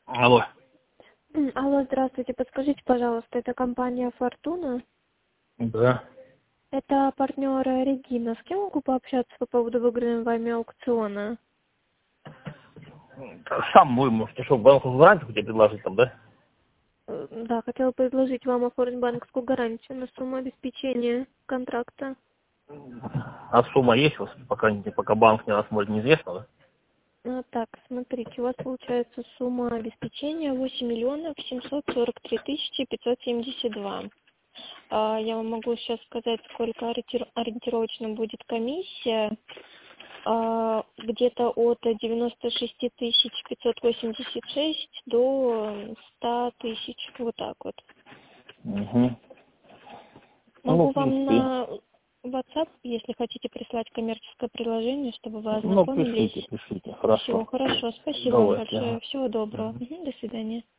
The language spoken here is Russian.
Алло. Алло, здравствуйте. Подскажите, пожалуйста, это компания «Фортуна»? Да. Это партнер Регина. С кем могу пообщаться по поводу выигранного вами аукциона? Сам мой, может, что, банковскую гарантию хотел предложить там, да? Да, хотела предложить вам оформить банковскую гарантию на сумму обеспечения контракта. А сумма есть у вас, пока банк не рассмотрит, неизвестно, да? Так, смотрите, у вас получается сумма обеспечения 8 743 572. Я вам могу сейчас сказать, сколько ориентировочно будет комиссия. Где-то от 96 586 до 100 тысяч, вот так вот. Угу. Могу в вам принципе. на WhatsApp, если хотите, прислать коммерческое предложение, чтобы вы Ну, ознакомились. пишите, Все, хорошо. хорошо, спасибо вам Давайте, большое, ага. всего доброго, до свидания.